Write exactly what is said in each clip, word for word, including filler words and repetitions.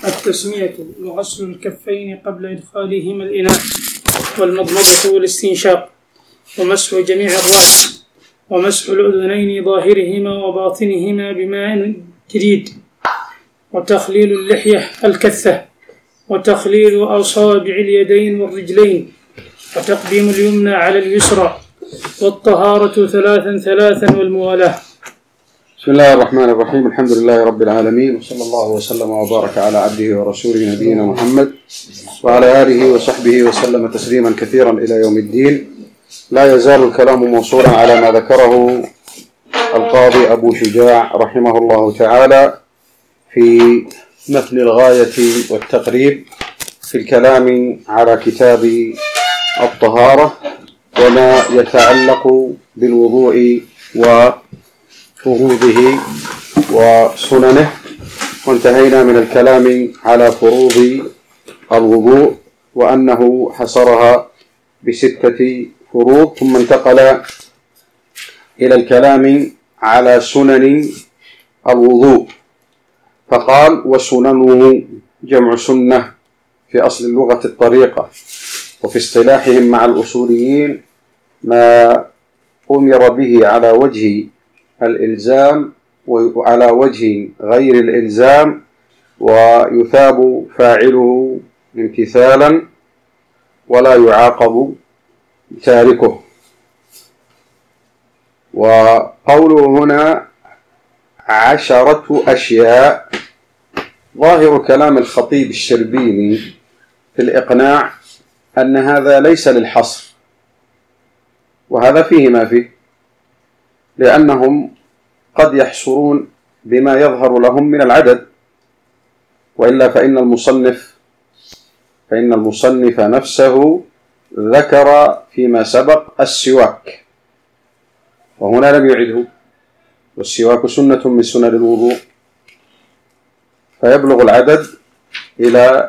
التسمية وغسل الكفين قبل إدخالهما الإناء، والمضمضة والاستنشاق، ومسح جميع الرأس، ومسح الأذنين ظاهرهما وباطنهما بماء جديد، وتخليل اللحية الكثة، وتخليل أصابع اليدين والرجلين، وتقديم اليمنى على اليسرى، والطهارة ثلاثا ثلاثا والموالاة. بسم الله الرحمن الرحيم. الحمد لله رب العالمين، وصلى الله وسلم وبارك على عبده ورسوله نبينا محمد وعلى آله وصحبه وسلم تسليما كثيرا إلى يوم الدين. لا يزال الكلام موصولا على ما ذكره القاضي أبو شجاع رحمه الله تعالى في متن الغاية والتقريب في الكلام على كتاب الطهارة وما يتعلق بالوضوء وفروضه وسننه، وانتهينا من الكلام على فروض الوضوء وأنه حصرها بستة فروض، ثم انتقل إلى الكلام على سنن الوضوء فقال: وسننه جمع سنة في أصل اللغة الطريقة، وفي اصطلاحهم مع الأصوليين ما أمر به على وجه الإلزام وعلى وجه غير الإلزام، ويثاب فاعله امتثالا ولا يعاقب تاركه. وقوله هنا عشرة أشياء، ظاهر كلام الخطيب الشربيني في الإقناع أن هذا ليس للحصر، وهذا فيه ما فيه، لأنهم قد يحصرون بما يظهر لهم من العدد، وإلا فإن المصنف فإن المصنف نفسه ذكر فيما سبق السواك، وهنا لم يعده، والسواك سنة من سنن الوضوء، فيبلغ العدد إلى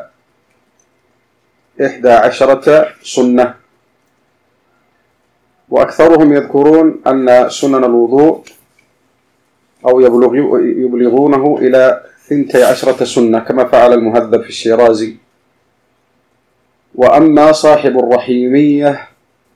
إحدى عشرة سنة، وأكثرهم يذكرون أن سنن الوضوء أو يبلغونه إلى ثنتي عشرة سنة كما فعل المهذب في الشيرازي. وأما صاحب الرحيمية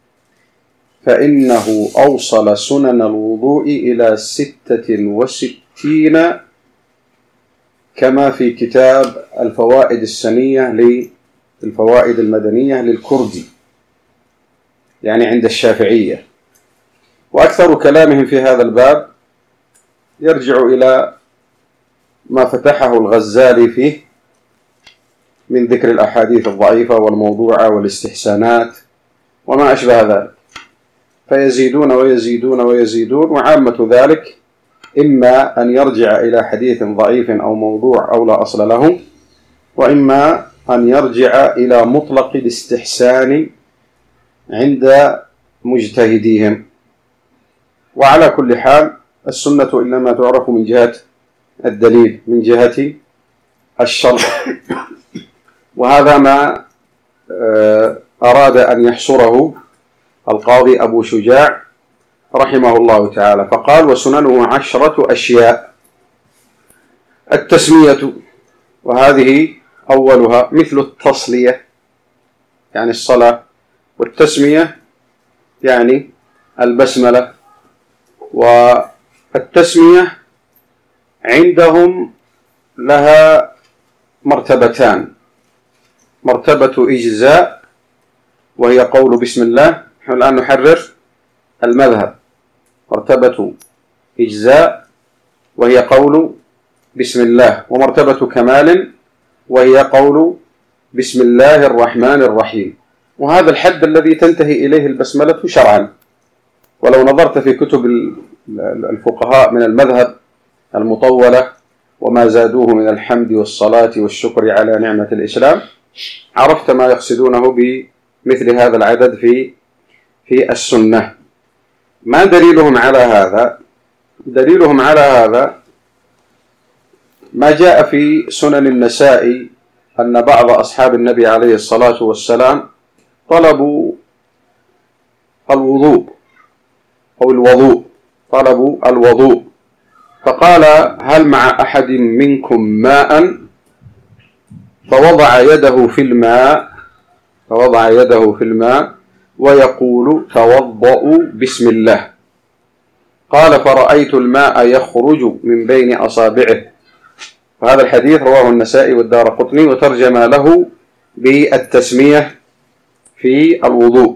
فإنه أوصل سنن الوضوء إلى ستة وستين كما في كتاب الفوائد السنية للفوائد المدنية للكردي، يعني عند الشافعية. وأكثر كلامهم في هذا الباب يرجع إلى ما فتحه الغزالي فيه من ذكر الأحاديث الضعيفة والموضوعة والاستحسانات وما أشبه ذلك، فيزيدون ويزيدون ويزيدون، وعامة ذلك إما أن يرجع إلى حديث ضعيف أو موضوع أو لا أصل له، وإما أن يرجع إلى مطلق الاستحسان عند مجتهديهم. وعلى كل حال السنة إنما تعرف من جهة الدليل، من جهة الشرع، وهذا ما أراد أن يحصره القاضي أبو شجاع رحمه الله تعالى، فقال: وسننه عشرة أشياء. التسمية، وهذه أولها، مثل التصلية يعني الصلاة، والتسمية يعني البسملة. والتسمية عندهم لها مرتبتان: مرتبة إجزاء وهي قول بسم الله، نحن الآن نحرر المذهب، مرتبة إجزاء وهي قول بسم الله، ومرتبة كمال وهي قول بسم الله الرحمن الرحيم. وهذا الحد الذي تنتهي إليه البسملة شرعا، ولو نظرت في كتب الفقهاء من المذهب المطولة وما زادوه من الحمد والصلاة والشكر على نعمة الإسلام، عرفت ما يقصدونه بمثل هذا العدد في في السنة. ما دليلهم على هذا؟ دليلهم على هذا ما جاء في سنن النسائي أن بعض أصحاب النبي عليه الصلاة والسلام طلبوا الوضوء أو الوضوء طلبوا الوضوء فقال: هل مع أحد منكم ماء؟ فوضع يده في الماء فوضع يده في الماء ويقول توضؤوا بسم الله. قال فرأيت الماء يخرج من بين أصابعه. وهذا الحديث رواه النسائي والدارقطني وترجم له بالتسمية في الوضوء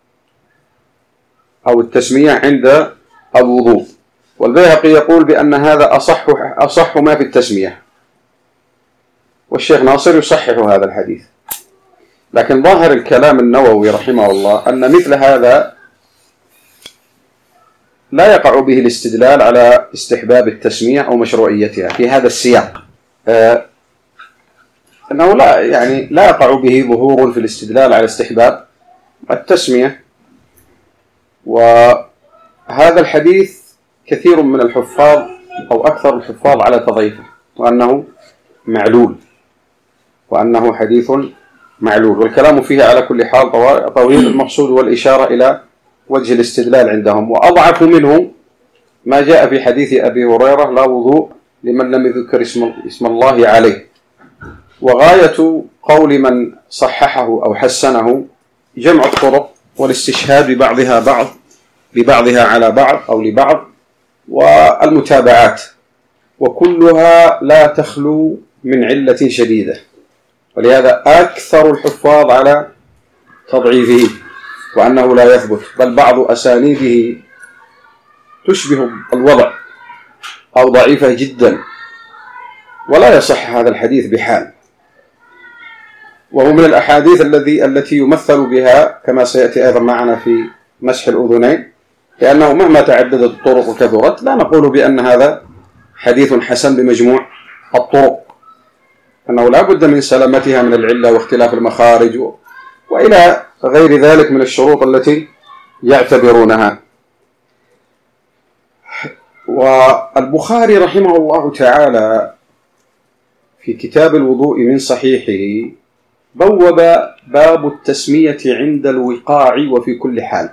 أو التسمية عند الوضوء. والبيهقي يقول بأن هذا أصح أصح ما في التسمية، والشيخ ناصر يصحح هذا الحديث. لكن ظاهر الكلام النووي رحمه الله أن مثل هذا لا يقع به الاستدلال على استحباب التسمية أو مشروعيتها في هذا السياق، آه أنه لا يعني لا يقع به ظهور في الاستدلال على استحباب التسمية. وهذا الحديث كثير من الحفاظ أو أكثر الحفاظ على تضعيفه وأنه معلول وأنه حديث معلول، والكلام فيه على كل حال طويل. المقصود والإشارة إلى وجه الاستدلال عندهم. وأضعف منه ما جاء في حديث أبي هريرة لا وضوء لمن لم يذكر اسم, اسم الله عليه. وغاية قول من صححه أو حسنه جمع الطرق والاستشهاد ببعضها بعض ببعضها على بعض أو لبعض والمتابعات، وكلها لا تخلو من علة شديدة. ولهذا أكثر الحفاظ على تضعيفه وأنه لا يثبت، بل بعض أسانيده تشبه الوضع أو ضعيفة جدا ولا يصح هذا الحديث بحال. وهو من الأحاديث الذي التي يمثل بها كما سيأتي أيضا معنا في مسح الأذنين، لأنه مهما تعددت الطرق وكثرت لا نقول بأن هذا حديث حسن بمجموع الطرق، أنه لا بد من سلامتها من العلة واختلاف المخارج وإلى غير ذلك من الشروط التي يعتبرونها. والبخاري رحمه الله تعالى في كتاب الوضوء من صحيحه بوب باب التسمية عند الوقاع وفي كل حال،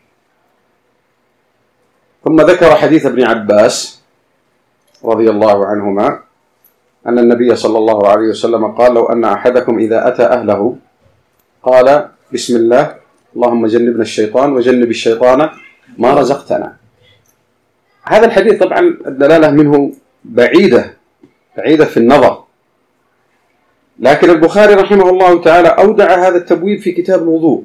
ثم ذكر حديث ابن عباس رضي الله عنهما أن النبي صلى الله عليه وسلم قال لو أن أحدكم إذا أتى أهله قال بسم الله اللهم جنبنا الشيطان وجنب الشيطان ما رزقتنا. هذا الحديث طبعا الدلالة منه بعيدة بعيدة في النظر، لكن البخاري رحمه الله تعالى أودع هذا التبويب في كتاب الوضوء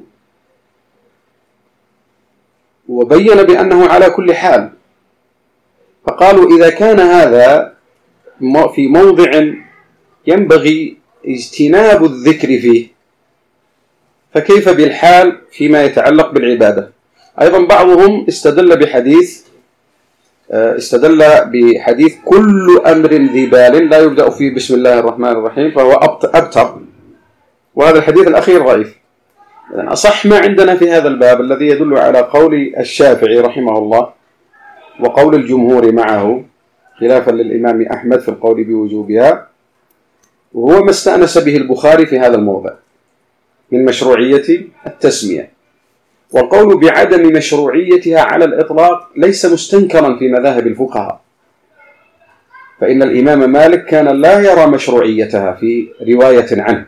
وبين بأنه على كل حال. فقالوا إذا كان هذا في موضع ينبغي اجتناب الذكر فيه فكيف بالحال فيما يتعلق بالعبادة؟ أيضا بعضهم استدل بحديث استدل بحديث كل أمر ذي بال لا يبدأ فيه بسم الله الرحمن الرحيم فهو أبتر، وهذا الحديث الأخير ضعيف. أصح ما عندنا في هذا الباب الذي يدل على قول الشافعي رحمه الله وقول الجمهور معه خلافا للإمام أحمد في القول بوجوبها، وهو ما استأنس به البخاري في هذا الموضع من مشروعية التسمية. والقول بعدم مشروعيتها على الإطلاق ليس مستنكرا في مذاهب الفقهاء، فإن الإمام مالك كان لا يرى مشروعيتها في رواية عنه،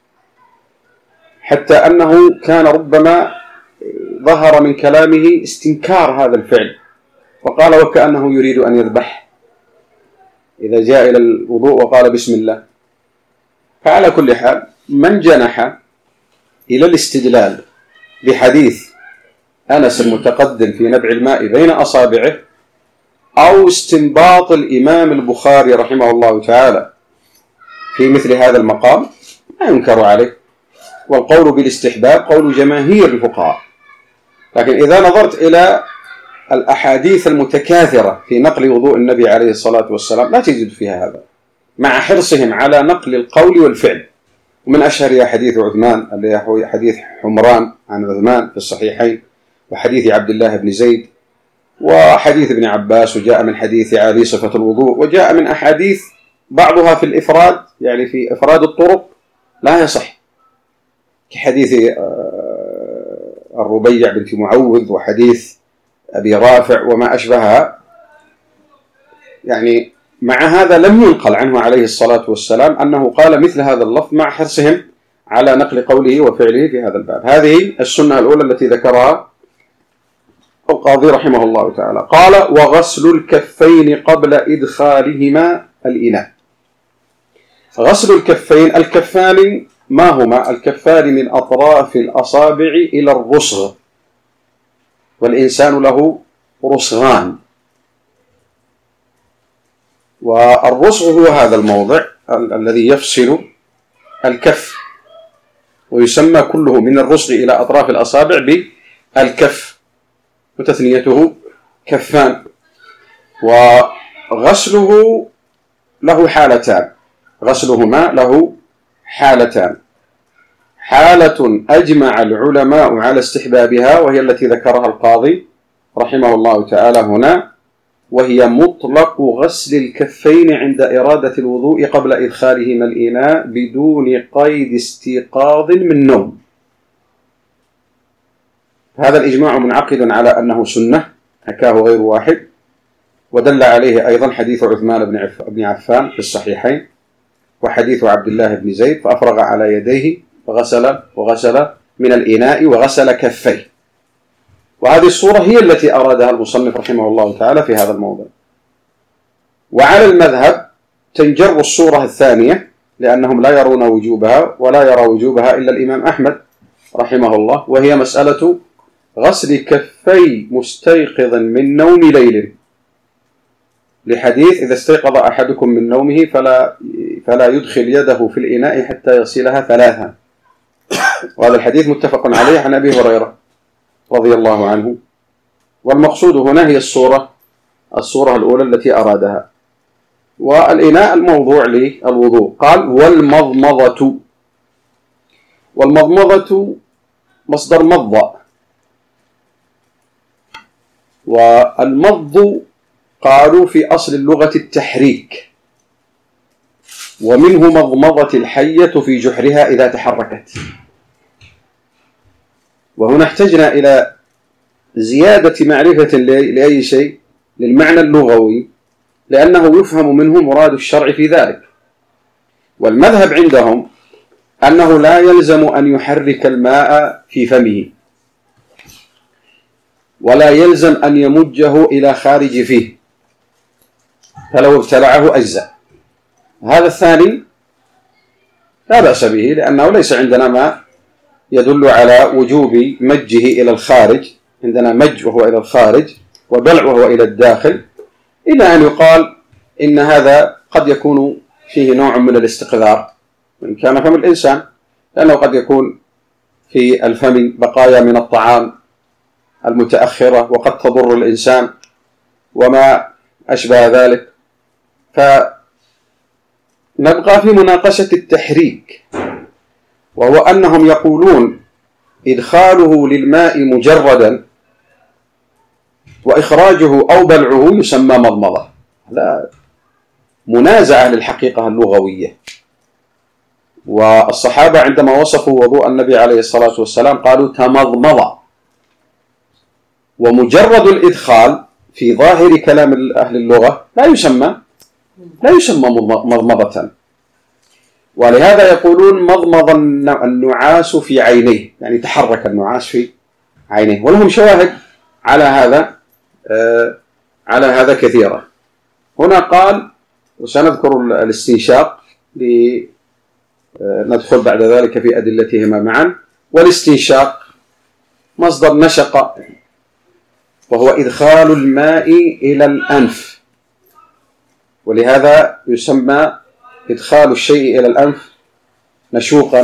حتى أنه كان ربما ظهر من كلامه استنكار هذا الفعل، وقال وكأنه يريد أن يذبح إذا جاء إلى الوضوء وقال بسم الله. فعلى كل حال من جنح إلى الاستدلال بحديث أنس المتقدم في نبع الماء بين أصابعه أو استنباط الإمام البخاري رحمه الله تعالى في مثل هذا المقام لا ينكر عليه، والقول بالاستحباب قول جماهير الفقهاء. لكن إذا نظرت إلى الأحاديث المتكاثرة في نقل وضوء النبي عليه الصلاة والسلام لا تجد فيها هذا، مع حرصهم على نقل القول والفعل. ومن أشهر حديث عثمان اللي هو حديث حمران عن عثمان في الصحيحين، وحديث عبد الله بن زيد، وحديث ابن عباس، وجاء من حديث علي صفة الوضوء، وجاء من أحاديث بعضها في الإفراد يعني في إفراد الطرق لا يصح، كحديث الربيع بنت معوذ وحديث أبي رافع وما أشبهها، يعني مع هذا لم ينقل عنه عليه الصلاة والسلام أنه قال مثل هذا اللفظ، مع حرصهم على نقل قوله وفعله في هذا الباب. هذه السنة الأولى التي ذكرها القاضي رحمه الله تعالى. قال: وغسل الكفين قبل إدخالهما الإناء. غسل الكفين، الكفان ما هما؟ الكفان من أطراف الأصابع إلى الرسغ، والإنسان له رسغان، والرسغ هو هذا الموضع ال الذي يفصل الكف، ويسمى كله من الرسغ إلى أطراف الأصابع بالكف، وتثنيته كفان. وغسله له حالتان، غسلهما له حالتان: حالة أجمع العلماء على استحبابها، وهي التي ذكرها القاضي رحمه الله تعالى هنا، وهي مطلق غسل الكفين عند إرادة الوضوء قبل إدخالهما الإناء بدون قيد استيقاظ من نوم. هذا الإجماع منعقد على أنه سنة، حكاه غير واحد، ودل عليه أيضا حديث عثمان بن عفان في الصحيحين، وحديث عبد الله بن زيد، فأفرغ على يديه فغسل وغسل من الإناء وغسل كفيه. وهذه الصورة هي التي أرادها المصنف رحمه الله تعالى في هذا الموضع. وعلى المذهب تنجر الصورة الثانية، لأنهم لا يرون وجوبها، ولا يرى وجوبها إلا الإمام أحمد رحمه الله، وهي مسألة غسل كفي مستيقظ من نوم ليل، لحديث: إذا استيقظ أحدكم من نومه فلا فلا يدخل يده في الإناء حتى يغسلها ثلاثا. وهذا الحديث متفق عليه عن أبي هريرة رضي الله عنه. والمقصود هنا هي الصورة الصورة الأولى التي أرادها. والإناء الموضوع للوضوء. قال: والمضمضة. والمضمضة مصدر مضى، والمض قالوا في أصل اللغة التحريك، ومنه مضمضة الحية في جحرها إذا تحركت. وهنا احتجنا إلى زيادة معرفة لأي شيء للمعنى اللغوي، لأنه يفهم منه مراد الشرع في ذلك. والمذهب عندهم أنه لا يلزم أن يحرك الماء في فمه، ولا يلزم أن يمجه إلى خارج فيه، فلو ابتلعه أجزاء. هذا الثاني لا بأس به، لأنه ليس عندنا ما يدل على وجوب مجه إلى الخارج. عندنا مج وهو إلى الخارج، وبلع وهو إلى الداخل، إلا أن يقال إن هذا قد يكون فيه نوع من الاستقذار وإن كان فم الإنسان، لأنه قد يكون في الفم بقايا من الطعام المتأخرة وقد تضر الإنسان وما أشبه ذلك. فنبقى في مناقشة التحريك، وهو أنهم يقولون إدخاله للماء مجردا وإخراجه أو بلعه يسمى مضمضة. هذا منازعة للحقيقة اللغوية. والصحابة عندما وصفوا وضوء النبي عليه الصلاة والسلام قالوا تمضمض، ومجرد الإدخال في ظاهر كلام أهل اللغة لا يسمى لا يسمى مضمضة. ولهذا يقولون مضمض النعاس في عينيه، يعني تحرك النعاس في عينيه. ولهم شواهد على هذا آه على هذا كثيرة. هنا قال، وسنذكر الاستنشاق لندخل بعد ذلك في أدلتهما معا. والاستنشاق مصدر نشق، وهو إدخال الماء إلى الأنف، ولهذا يسمى إدخال الشيء إلى الأنف نشوقا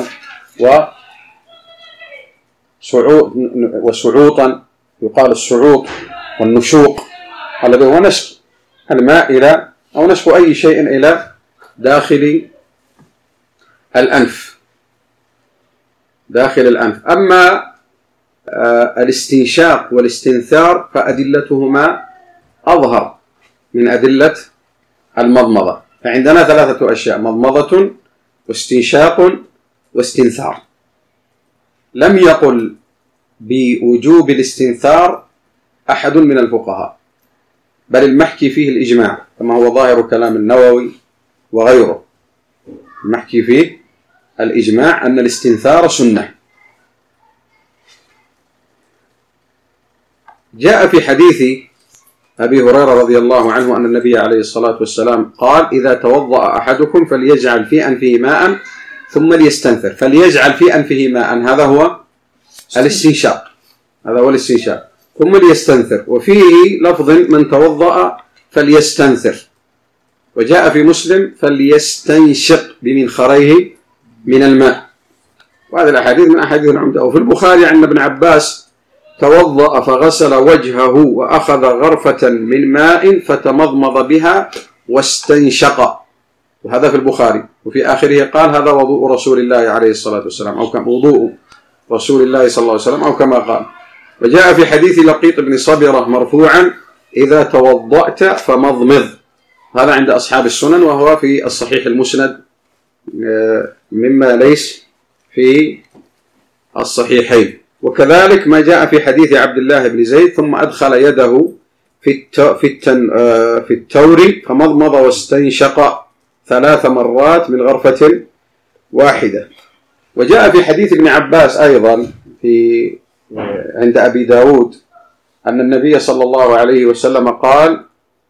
وسعوطا، يقال السعوط والنشوق الذي هو نشق الماء إلى أو نشق أي شيء إلى داخل الأنف داخل الأنف. أما الاستنشاق والاستنثار فأدلتهما أظهر من أدلة المضمضة. فعندنا ثلاثة أشياء: مضمضة واستنشاق واستنثار. لم يقل بوجوب الاستنثار أحد من الفقهاء، بل المحكي فيه الإجماع كما هو ظاهر كلام النووي وغيره. المحكي فيه الإجماع أن الاستنثار سنة. جاء في حديث أبي هريرة رضي الله عنه أن النبي عليه الصلاة والسلام قال: إذا توضأ أحدكم فليجعل في أنفه ماء ثم ليستنثر. فليجعل في أنفه ماء هذا هو الاستنشاق، هذا هو الاستنشاق، ثم ليستنثر. وفيه لفظ: من توضأ فليستنثر. وجاء في مسلم: فليستنشق بمنخريه من الماء. وهذه الأحاديث من أحاديث العمدة. وفي البخاري عن ابن عباس: توضأ فغسل وجهه وأخذ غرفة من ماء فتمضمض بها واستنشق. وهذا في البخاري. وفي آخره قال: هذا وضوء رسول الله عليه الصلاة والسلام، أو كم وضوء رسول الله صلى الله عليه وسلم، أو كما قال. وجاء في حديث لقيط بن صبرة مرفوعا: إذا توضأت فمضمض. هذا عند أصحاب السنن، وهو في الصحيح المسند مما ليس في الصحيحين. وكذلك ما جاء في حديث عبد الله بن زيد: ثم أدخل يده في في التور فمضمض واستنشق ثلاث مرات من غرفة واحدة. وجاء في حديث ابن عباس أيضا في عند أبي داود أن النبي صلى الله عليه وسلم قال: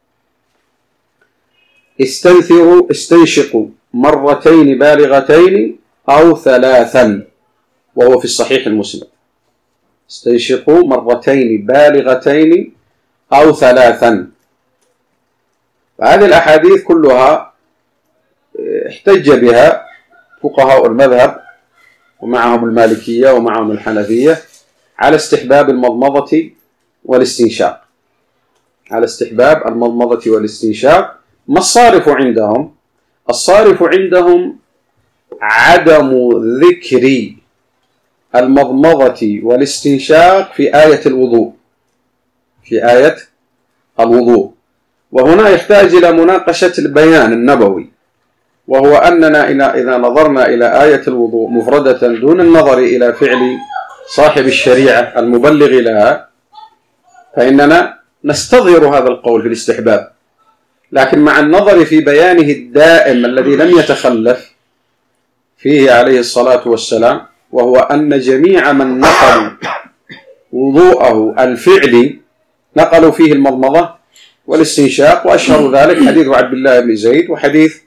استنثروا استنشقوا مرتين بالغتين أو ثلاثا، وهو في الصحيح المسلم. استنشقوا مرتين بالغتين أو ثلاثا. فهذه الأحاديث كلها احتج بها فقهاء المذهب ومعهم المالكية ومعهم الحنفية على استحباب المضمضة والاستنشاق، على استحباب المضمضة والاستنشاق. ما الصارف عندهم؟ الصارف عندهم عدم ذكر المضمضة والاستنشاق في آية الوضوء، في آية الوضوء. وهنا يحتاج إلى مناقشة البيان النبوي، وهو أننا إذا نظرنا إلى آية الوضوء مفردة دون النظر إلى فعل صاحب الشريعة المبلغ لها، فإننا نستظهر هذا القول في الاستحباب. لكن مع النظر في بيانه الدائم الذي لم يتخلف فيه عليه الصلاة والسلام، وهو أن جميع من نقلوا وضوءه الفعلي نقلوا فيه المضمضة والاستنشاق. وأشهر ذلك حديث عبد الله بن زيد وحديث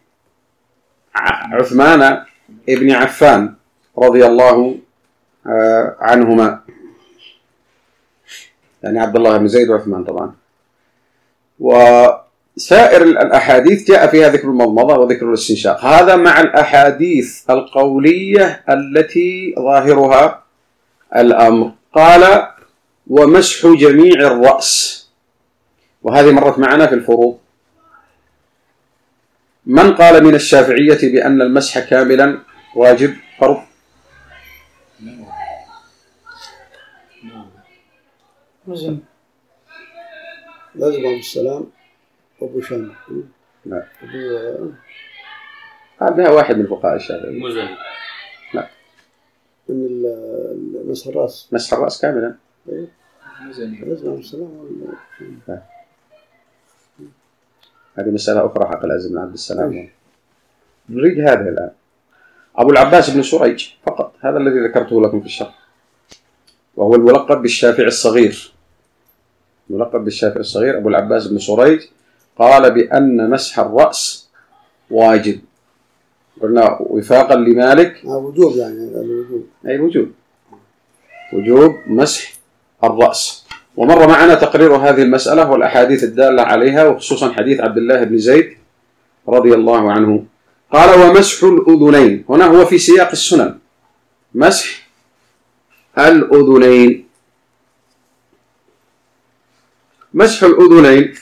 عثمان بن عفان رضي الله عنهما، يعني عبد الله بن زيد وعثمان طبعا. وسائر الأحاديث جاء فيها ذكر المضمضة وذكر الاستنشاق، هذا مع الأحاديث القولية التي ظاهرها الأمر. قال: ومسح جميع الرأس. وهذه مرت معنا في الفروض. من قال من الشافعية بأن المسح كاملا واجب فرض؟ لازم عبد السلام أبو شامل. لا، هذا واحد من الفقهاء الشافعية. مزني. لا، من مسح الرأس. مسح الرأس كاملا. مزني. لازم عبد السلام. هذه مسألة أخرى حق العزم بن عبد السلام. نريد هذا الآن. أبو العباس بن سريج فقط، هذا الذي ذكرته لكم في الشرح، وهو الملقب بالشافعي الصغير. ملقب بالشافعي الصغير أبو العباس بن سريج قال بأن مسح الرأس واجب. قلنا وفاقا لمالك وجوب، يعني الوجوب. أي وجوب، وجوب مسح الرأس. ومر معنا تقرير هذه المسألة والأحاديث الدالة عليها، وخصوصا حديث عبد الله بن زيد رضي الله عنه. قال: ومسح الأذنين. هنا هو في سياق السنن، مسح الأذنين. مسح الأذنين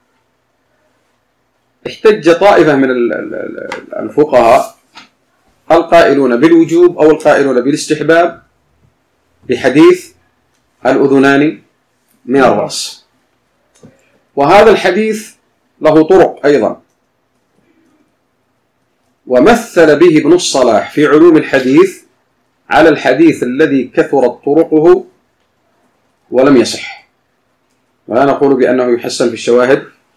احتج طائفة من الفقهاء القائلون بالوجوب أو القائلون بالاستحباب بحديث الأذنان من الرأس. وهذا الحديث له طرق أيضا، ومثل به ابن الصلاح في علوم الحديث على الحديث الذي كثرت طرقه ولم يصح. ولا نقول بأنه يحسن في الشواهد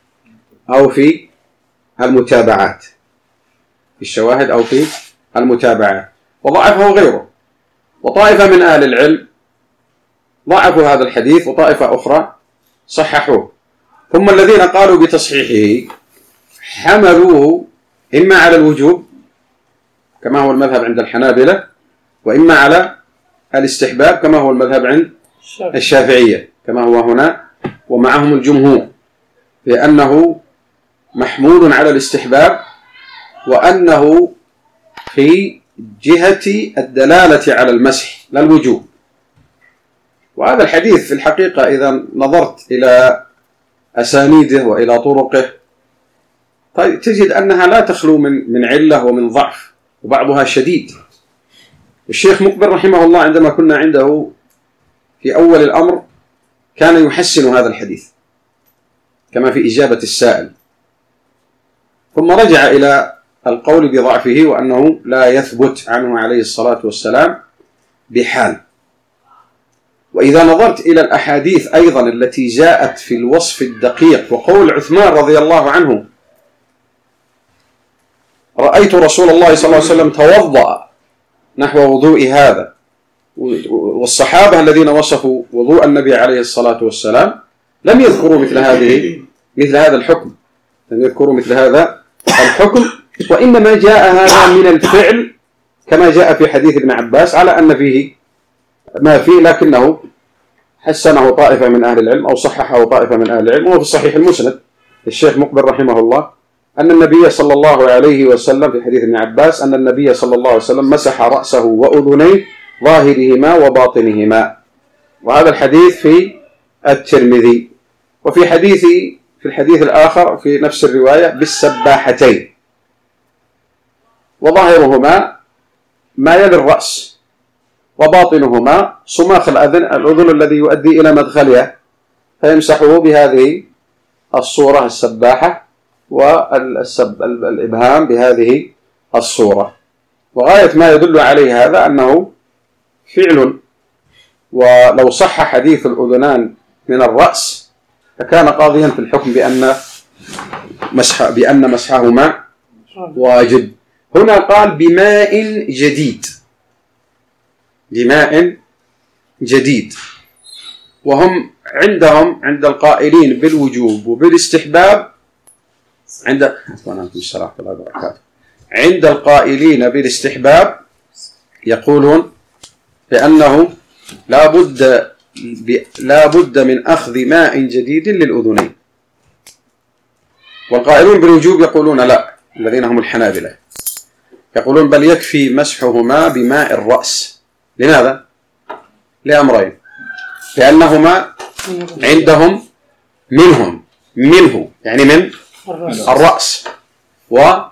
أو في المتابعات، في الشواهد أو في المتابعات، وضعفه غيره. وطائفة من أهل العلم ضعفوا هذا الحديث وطائفة أخرى صححوه. ثم الذين قالوا بتصحيحه حملوه إما على الوجوب كما هو المذهب عند الحنابلة، وإما على الاستحباب كما هو المذهب عند الشافعية كما هو هنا، ومعهم الجمهور بأنه محمول على الاستحباب، وأنه في جهة الدلالة على المسح لا الوجوب. وهذا الحديث في الحقيقة إذا نظرت إلى أسانيده وإلى طرقه تجد أنها لا تخلو من من علة ومن ضعف، وبعضها شديد. الشيخ مقبل رحمه الله عندما كنا عنده في أول الأمر كان يحسن هذا الحديث كما في إجابة السائل، ثم رجع إلى القول بضعفه وأنه لا يثبت عنه عليه الصلاة والسلام بحال. وإذا نظرت إلى الأحاديث أيضا التي جاءت في الوصف الدقيق، وقول عثمان رضي الله عنه: رأيت رسول الله صلى الله عليه وسلم توضأ نحو وضوء هذا، والصحابة الذين وصفوا وضوء النبي عليه الصلاة والسلام لم يذكروا مثل هذه مثل هذا الحكم لم يذكروا مثل هذا الحكم وإنما جاء هذا من الفعل كما جاء في حديث ابن عباس على أن فيه ما فيه، لكنه حسنه طائفة من أهل العلم أو صححه طائفة من أهل العلم. وهو في الصحيح المسند الشيخ مقبل رحمه الله أن النبي صلى الله عليه وسلم في حديث ابن عباس أن النبي صلى الله عليه وسلم مسح رأسه وأذنيه ظاهرهما وباطنهما، وهذا الحديث في الترمذي. وفي حديث في الحديث الآخر في نفس الرواية بالسباحتين، وظاهرهما ما يلي الرأس وباطنهما صماخ الأذن الأذن الذي يؤدي إلى مدخلها، فيمسحه بهذه الصورة السباحة والإبهام بهذه الصورة. وغاية ما يدل عليه هذا أنه فعل، ولو صح حديث الأذنان من الرأس فكان قاضيا في الحكم بأن مسح بأن مسحهما واجب. هنا قال بماء جديد، بماء جديد، وهم عندهم عند القائلين بالوجوب وبالاستحباب عند عند القائلين بالاستحباب يقولون بأنه لا بد لا بد من أخذ ماء جديد للأذنين، والقائلون بالوجوب يقولون لا، الذين هم الحنابلة يقولون بل يكفي مسحهما بماء الرأس. لماذا؟ لأمرين: لأنهما عندهم منهم منه يعني من الرأس، ولأنه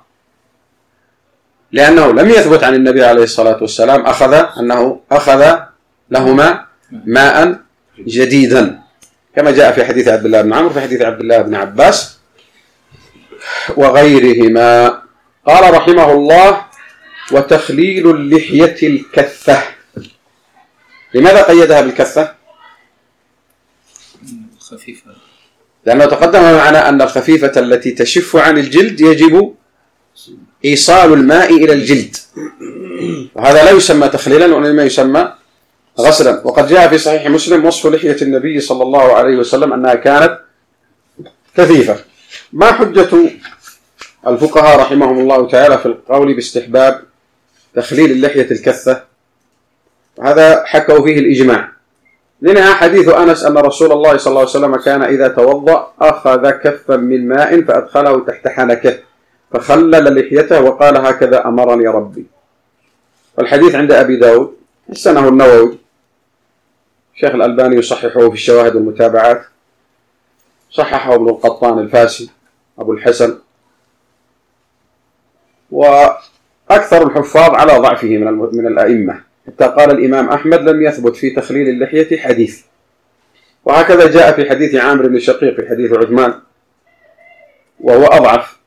لم يثبت عن النبي عليه الصلاة والسلام أخذ أنه أخذ لهما ماء جديدا كما جاء في حديث عبد الله بن عمرو في حديث عبد الله بن عباس وغيرهما. قال رحمه الله: وتخليل اللحية الكثة. لماذا قيدها بالكثة؟ خفيفة، لأنه تقدم معنا أن الخفيفة التي تشف عن الجلد يجب إيصال الماء إلى الجلد، وهذا لا يسمى تخليلا وإنما يسمى غسلا. وقد جاء في صحيح مسلم وصف لحية النبي صلى الله عليه وسلم أنها كانت كثيفة. ما حجة الفقهاء رحمهم الله تعالى في القول باستحباب تخليل اللحية الكثة؟ هذا حكوا فيه الإجماع، منها حديث أنس أن رسول الله صلى الله عليه وسلم كان إذا توضأ أخذ كفا من ماء فأدخله تحت حنكه فخلل لحيته وقال: هكذا أمرني ربي. والحديث عند أبي داود حسنه النووي، الشيخ الألباني يصححه في الشواهد والمتابعات، صححه ابن القطان الفاسي أبو الحسن، وأكثر الحفاظ على ضعفه من من الأئمة، حتى قال الإمام أحمد: لم يثبت في تخليل اللحية حديث. وهكذا جاء في حديث عامر بن شقيق في حديث عثمان، وهو أضعف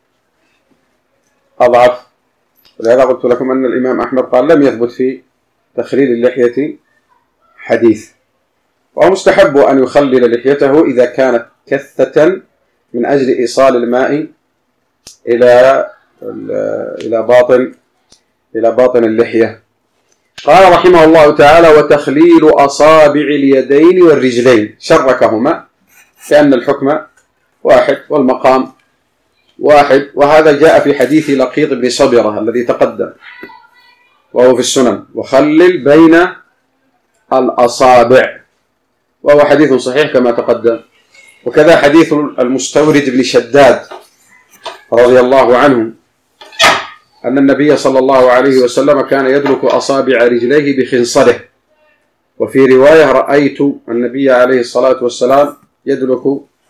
أضعف ولهذا قلت لكم أن الإمام أحمد قال لم يثبت في تخليل اللحية حديث. ومستحب أن يخلل لحيته إذا كانت كثة من أجل إيصال الماء إلى إلى باطن إلى باطن اللحية. قال رحمه الله تعالى: وتخليل أصابع اليدين والرجلين، شركهما لأن الحكم واحد والمقام واحد، وهذا جاء في حديث لقيط بن صبرة الذي تقدم وهو في السنن: وخلل بين الأصابع، وهو حديث صحيح كما تقدم. وكذا حديث المستورد بن شداد رضي الله عنه أن النبي صلى الله عليه وسلم كان يدلك أصابع رجليه بخنصره، وفي رواية: رأيت النبي عليه الصلاة والسلام يدلك،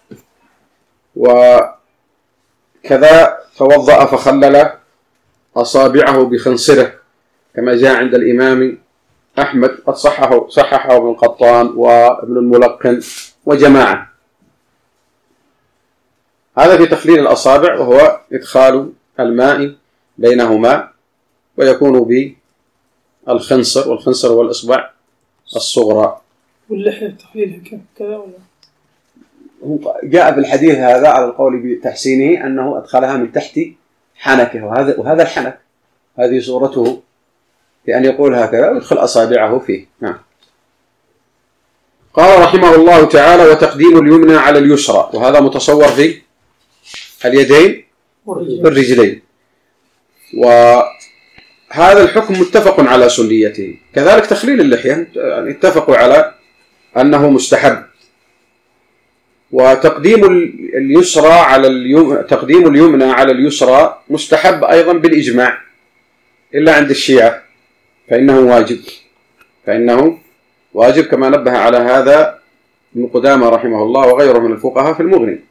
وكذا توضأ فخلل أصابعه بخنصره كما جاء عند الإمام أحمد، قد صححه صححه ابن قطان وابن الملقن وجماعة. هذا في تخليل الأصابع، وهو إدخال الماء بينهما، ويكون بالخنصر، والخنصر والإصبع الصغرى. واللحية تخليلها كذا ولا؟ جاء في الحديث هذا على القول بتحسينه أنه أدخلها من تحت حنكه، وهذا وهذا الحنك هذه صورته، بأن يقول هكذا ويدخل أصابعه فيه. نعم. قال رحمه الله تعالى: وتقديم اليمنى على اليسرى، وهذا متصور في اليدين والرجلين، وهذا الحكم متفق على سنيته. كذلك تخليل اللحية يعني اتفقوا على أنه مستحب. وتقديم اليسرى على اليمنى تقديم اليمنى على اليسرى مستحب أيضا بالإجماع، إلا عند الشيعة فإنه واجب فإنه واجب كما نبه على هذا ابن قدامة رحمه الله وغيره من الفقهاء في المغني.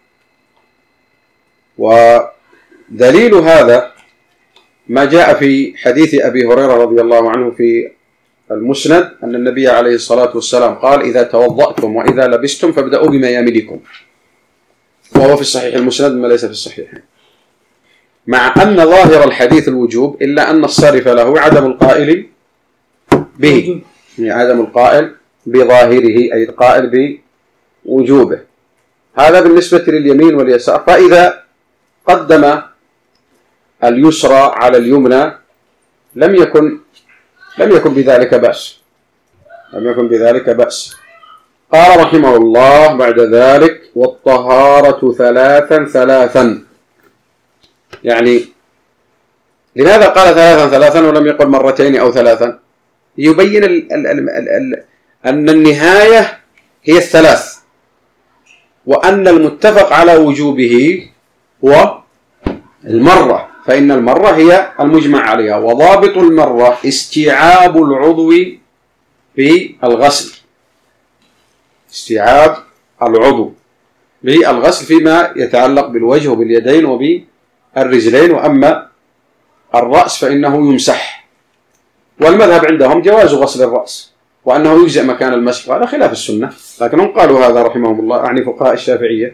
ودليل هذا ما جاء في حديث أبي هريرة رضي الله عنه في المسند أن النبي عليه الصلاة والسلام قال: إذا توضأتم وإذا لبستم فابدأوا بميامنكم، وهو في الصحيح المسند ما ليس في الصحيح، مع أن ظاهر الحديث الوجوب، إلا أن الصارف له عدم القائل به، عدم القائل بظاهره، أي القائل بوجوبه. هذا بالنسبة لليمين واليسار. فإذا قدم اليسرى على اليمنى لم يكن لم يكن بذلك بأس لم يكن بذلك بأس. قال رحمه الله بعد ذلك: والطهارة ثلاثا ثلاثا. يعني لماذا قال ثلاثا ثلاثا ولم يقل مرتين أو ثلاثا؟ يبين ال ال ال ال ال أن النهاية هي الثلاث، وأن المتفق على وجوبه هو المرة، فإن المرة هي المجمع عليها. وضابط المرة استيعاب العضو بالغسل، استيعاب العضو بالغسل فيما يتعلق بالوجه وباليدين وبالرجلين، وأما الرأس فإنه يمسح. والمذهب عندهم جواز غسل الرأس، وأنه يجزئ مكان المسح، هذا خلاف السنة، لكنهم قالوا هذا رحمهم الله، أعني فقهاء الشافعية.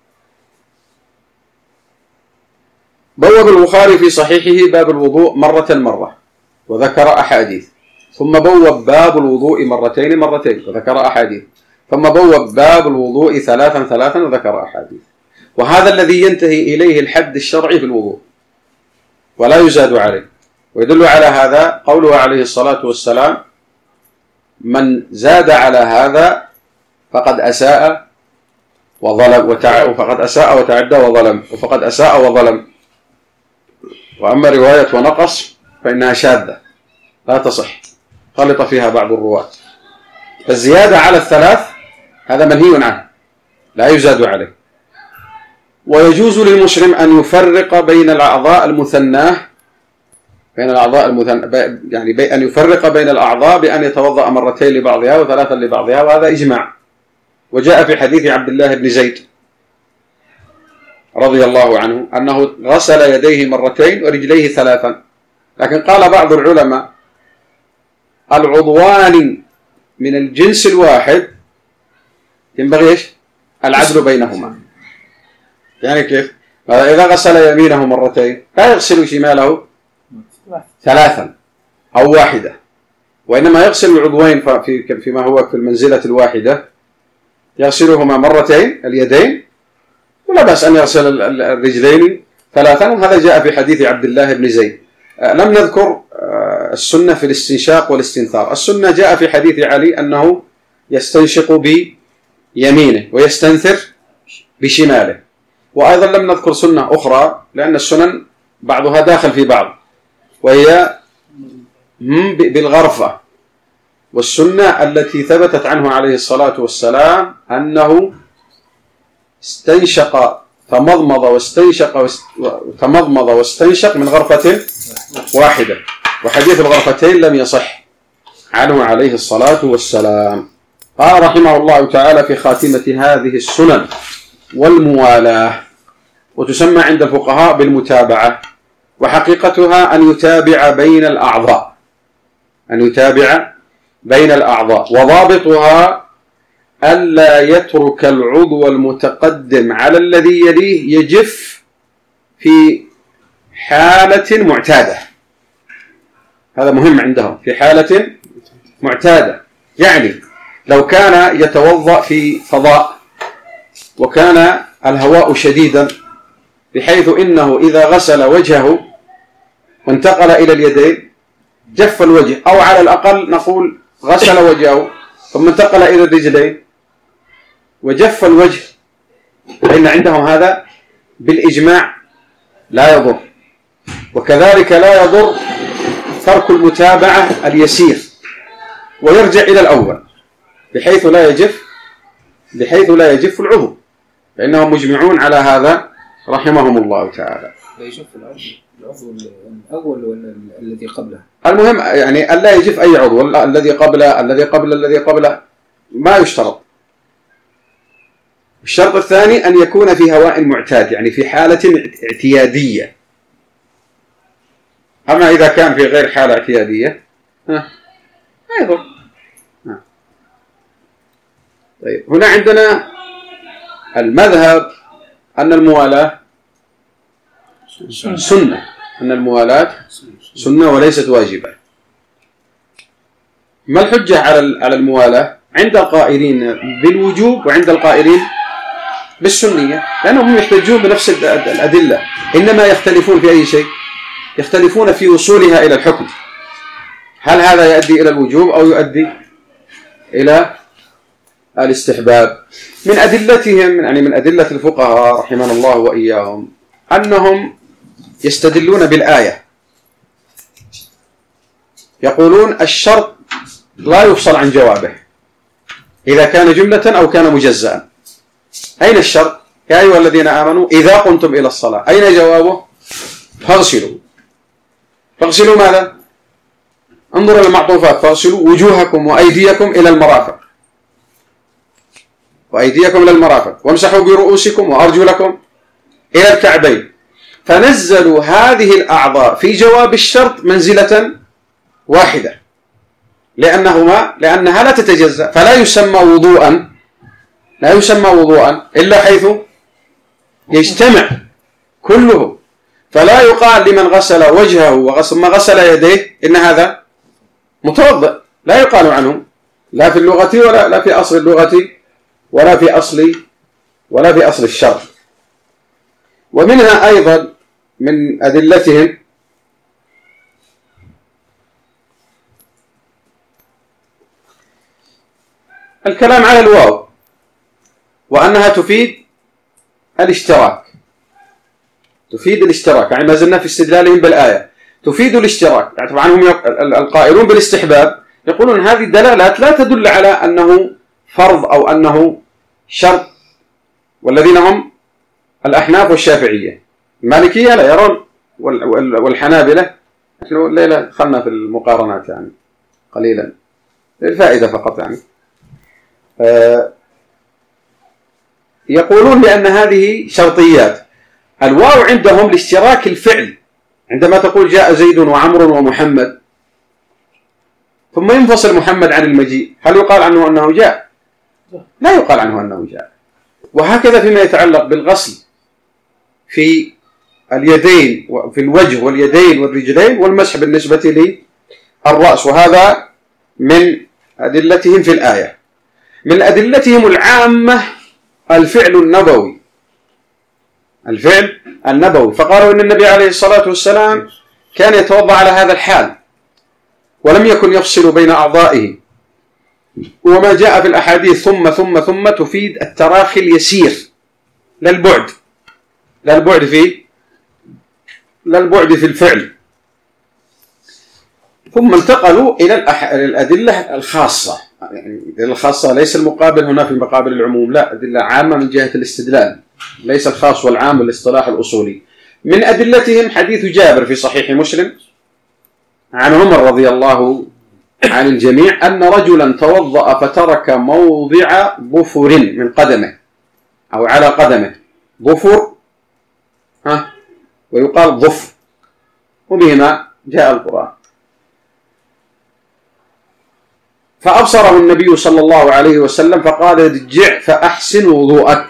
بوب البخاري في صحيحه باب الوضوء مرة مرة وذكر أحاديث، ثم بوب باب الوضوء مرتين مرتين وذكر أحاديث، ثم بوب باب الوضوء ثلاثا ثلاثا وذكر أحاديث. وهذا الذي ينتهي إليه الحد الشرعي في الوضوء ولا يزاد عليه. ويدل على هذا قوله عليه الصلاة والسلام: من زاد على هذا فقد أساء وظلم وتع... فقد أساء وتعدى وظلم وفقد أساء وظلم. وأما رواية ونقص فإنها شاذة لا تصح، غلط فيها بعض الرواة. فالزيادة على الثلاث هذا منهي عنه لا يزاد عليه. ويجوز للمسلم أن يفرق بين الأعضاء المثناه بين الأعضاء المثنى يعني بي أن يفرق بين الأعضاء بأن يتوضأ مرتين لبعضها وثلاثا لبعضها، وهذا إجماع. وجاء في حديث عبد الله بن زيد رضي الله عنه أنه غسل يديه مرتين ورجليه ثلاثا. لكن قال بعض العلماء: العضوان من الجنس الواحد ينبغي العدل بينهما. يعني كيف؟ إذا غسل يمينه مرتين لا يغسل شماله ثلاثا أو واحدة، وإنما يغسل العضوين فيما هو في المنزلة الواحدة، يغسلهما مرتين اليدين ولا بأس أن يغسل الرجلين ثلاثا، وهذا جاء في حديث عبد الله بن زيد. لم نذكر السنة في الاستنشاق والاستنثار. السنة جاء في حديث علي أنه يستنشق بيمينه ويستنثر بشماله. وأيضا لم نذكر سنة أخرى لأن السنن بعضها داخل في بعض، وهي بالغرفة. والسنة التي ثبتت عنه عليه الصلاة والسلام أنه استنشق تمضمض واستنشق تمضمض واستنشق من غرفة واحدة، وحديث الغرفتين لم يصح عنه عليه الصلاة والسلام. قال رحمه الله تعالى في خاتمة هذه السنن: والموالاة، وتسمى عند الفقهاء بالمتابعة، وحقيقتها أن يتابع بين الأعضاء، أن يتابع بين الأعضاء، وضابطها ألا يترك العضو المتقدم على الذي يليه يجف في حالة معتادة. هذا مهم عندهم، في حالة معتادة. يعني لو كان يتوضأ في فضاء وكان الهواء شديدا بحيث إنه إذا غسل وجهه وانتقل إلى اليدين جف الوجه، أو على الأقل نقول غسل وجهه ثم انتقل إلى الرجلين وجف الوجه، فإن عندهم هذا بالإجماع لا يضر. وكذلك لا يضر ترك المتابعة اليسير ويرجع إلى الأول بحيث لا يجف بحيث لا يجف العضو، فإنهم مجمعون على هذا رحمهم الله تعالى. لا يجف العضو الأول ولا الذي قبله؟ المهم يعني ألا يجف أي عضو، الذي قبله الذي قبله الذي قبله ما يشترط. الشرط الثاني أن يكون في هواء معتاد، يعني في حالة اعتيادية. أما إذا كان في غير حالة اعتيادية ما يضر. طيب، هنا عندنا المذهب أن الموالاة سنة، أن الموالاة سنة وليست واجبة. ما الحجة على على الموالاة؟ عند القائلين بالوجوب وعند القائلين بالسنية، لأنهم يحتجون بنفس الأدلة، إنما يختلفون في أي شيء؟ يختلفون في وصولها إلى الحكم، هل هذا يؤدي إلى الوجوب أو يؤدي إلى الاستحباب. من أدلتهم يعني من أدلة الفقهاء رحمنا الله وإياهم أنهم يستدلون بالآية، يقولون الشرط لا يفصل عن جوابه إذا كان جملة أو كان مجزأ. أين الشرط؟ يا أيها الذين آمنوا إذا قمتم إلى الصلاة، أين جوابه؟ فاغسلوا. فاغسلوا ماذا؟ انظروا المعطوفات: فاغسلوا وجوهكم وأيديكم إلى المرافق، وأيديكم إلى المرافق، وامسحوا برؤوسكم وأرجلكم إلى الكعبين. فنزلوا هذه الأعضاء في جواب الشرط منزلة واحدة، لأنهما لأنها لا تتجزأ، فلا يسمى وضوءا لا يسمى وضوءا إلا حيث يجتمع كله. فلا يقال لمن غسل وجهه ثم غسل يديه إن هذا متوضئ، لا يقال عنه لا في اللغة ولا لا في أصل اللغة ولا في أصل ولا في أصل الشرع. ومنها أيضا من أدلتهم الكلام على الواو، وأنها تفيد الاشتراك تفيد الاشتراك يعني ما زلنا في استدلالهم بالآية، تفيد الاشتراك. يعني طبعا هم القائلون بالاستحباب يقولون هذه الدلالات لا تدل على أنه فرض أو أنه شرط، والذين هم الأحناف والشافعية. المالكية لا يرون، والحنابلة. نحن الليلة دخلنا في المقارنات يعني قليلا للفائدة فقط. يعني آه يقولون بأن هذه شرطيات. الواو عندهم لاشتراك الفعل، عندما تقول جاء زيد وعمر ومحمد ثم ينفصل محمد عن المجيء، هل يقال عنه أنه جاء؟ لا يقال عنه أنه جاء. وهكذا فيما يتعلق بالغسل في اليدين وفي الوجه واليدين والرجلين، والمسح بالنسبة للرأس، وهذا من أدلتهم في الآية. من أدلتهم العامة الفعل النبوي، الفعل النبوي. فقالوا إن النبي عليه الصلاة والسلام كان يتوضأ على هذا الحال ولم يكن يفصل بين أعضائه. وما جاء في الأحاديث ثم ثم ثم تفيد التراخي اليسير، لا البعد، لا البعد في لا البعد في الفعل. ثم انتقلوا إلى الأدلة الخاصة، يعني الخاصة ليس المقابل هنا في مقابل العموم، لا، أدلة عامة من جهة الاستدلال، ليس الخاص والعام والاصطلاح الأصولي. من أدلتهم حديث جابر في صحيح مسلم عن عمر رضي الله عن الجميع أن رجلا توضأ فترك موضع ظفر من قدمه أو على قدمه، ظفر ها ويقال ظفر، وبهما جاء القرآن. فأبصره النبي صلى الله عليه وسلم فقال ارجع فأحسن وضوءك،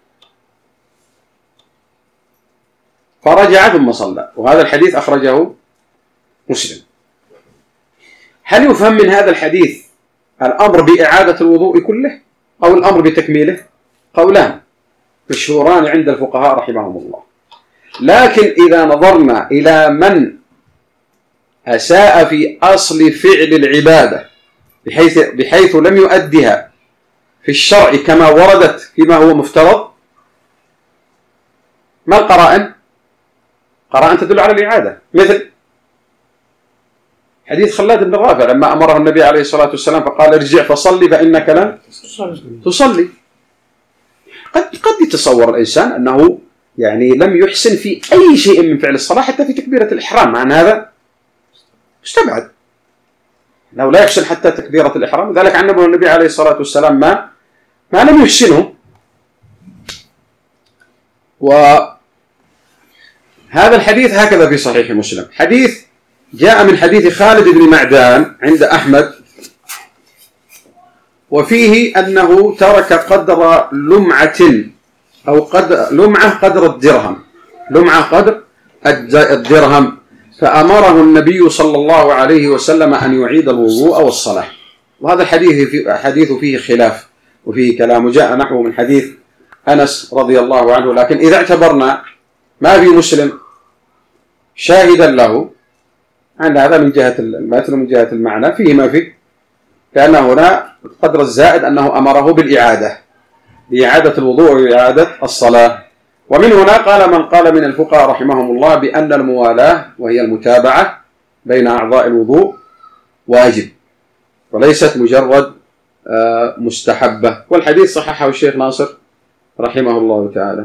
فرجع ثم صلى. وهذا الحديث أخرجه مسلم. هل يفهم من هذا الحديث الأمر بإعادة الوضوء كله أو الأمر بتكميله؟ قولان مشهوران عند الفقهاء رحمهم الله. لكن إذا نظرنا إلى من أساء في أصل فعل العبادة بحيث, بحيث لم يؤدها في الشرع كما وردت فيما هو مفترض، ما القرائن؟ قرائن تدل على الإعادة، مثل حديث خلاد بن رافع لما أمره النبي عليه الصلاة والسلام فقال ارجع فصلي فإنك لم تصلي. قد قد يتصور الإنسان أنه يعني لم يحسن في أي شيء من فعل الصلاة حتى في تكبيرة الإحرام، مع أن هذا مستبعد، لو لا يحسن حتى تكبيرة الإحرام. ذلك عن النبي عليه الصلاة والسلام ما ما لم يحسنه. وهذا الحديث هكذا في صحيح مسلم. حديث جاء من حديث خالد بن معدان عند أحمد، وفيه أنه ترك قدر لمعة أو قدر لمعة قدر الدرهم، لمعة قدر الدرهم، فأمره النبي صلى الله عليه وسلم أن يعيد الوضوء والصلاة. وهذا الحديث في حديث فيه خلاف وفيه كلام، جاء نحو من حديث أنس رضي الله عنه. لكن إذا اعتبرنا ما في مسلم شاهدا له عند هذا من جهة المتن ومن جهة المعنى فيه ما فيه، لأن هنا القدر الزائد أنه أمره بالإعادة، بإعادة الوضوء وإعادة الصلاة. ومن هنا قال من قال من الفقهاء رحمهم الله بأن الموالاة وهي المتابعة بين أعضاء الوضوء واجب وليست مجرد مستحبة. والحديث صححه الشيخ ناصر رحمه الله تعالى.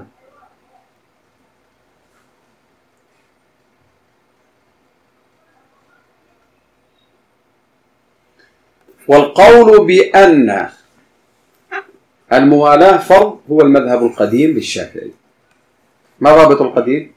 والقول بأن الموالاة فرض هو المذهب القديم للشافعي. ما رابط القديم؟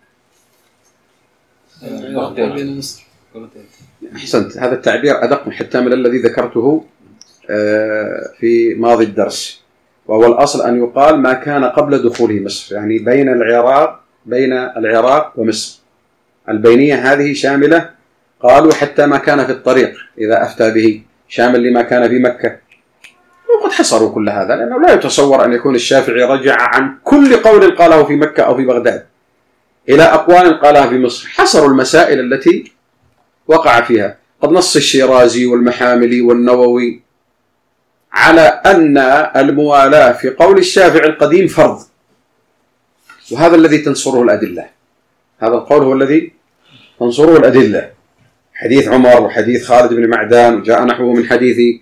أحسنت، هذا التعبير أدق حتى من الذي ذكرته في ماضي الدرس، وهو الأصل أن يقال ما كان قبل دخوله مصر، يعني بين العراق بين العراق ومصر. البينية هذه شاملة، قالوا حتى ما كان في الطريق إذا أفتى به، شامل لما كان في مكة. وقد حصروا كل هذا، لأنه لا يتصور أن يكون الشافعي رجع عن كل قول قاله في مكة أو في بغداد إلى أقوال قالها في مصر. حصروا المسائل التي وقع فيها. قد نص الشيرازي والمحاملي والنووي على أن الموالاة في قول الشافعي القديم فرض، وهذا الذي تنصره الأدلة. هذا القول هو الذي تنصره الأدلة، حديث عمر وحديث خالد بن معدان، وجاء نحوه من حديث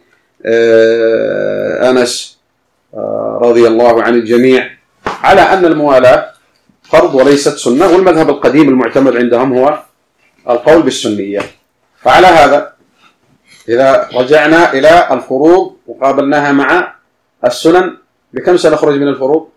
أنس رضي الله عن الجميع، على أن الموالاة فرض وليست سنة. والمذهب القديم المعتمد عندهم هو القول بالسنية. فعلى هذا إذا رجعنا إلى الفروض وقابلناها مع السنن، بكم سنخرج من الفروض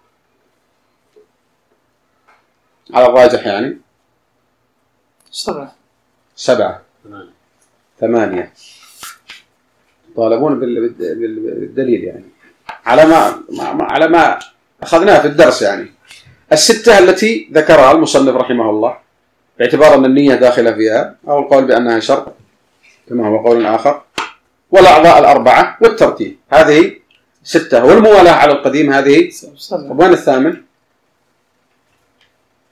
على الراجح؟ يعني سبعة سبعة ثمانية طالبون بالدليل، يعني على ما على ما أخذناه في الدرس. يعني الستة التي ذكرها المصنف رحمه الله باعتبار أن النية داخلة فيها، أو القول بأنها شرط كما هو قول آخر، والأعضاء الأربعة والترتيب، هذه ستة. والموالاة على القديم هذه. وين الثامن؟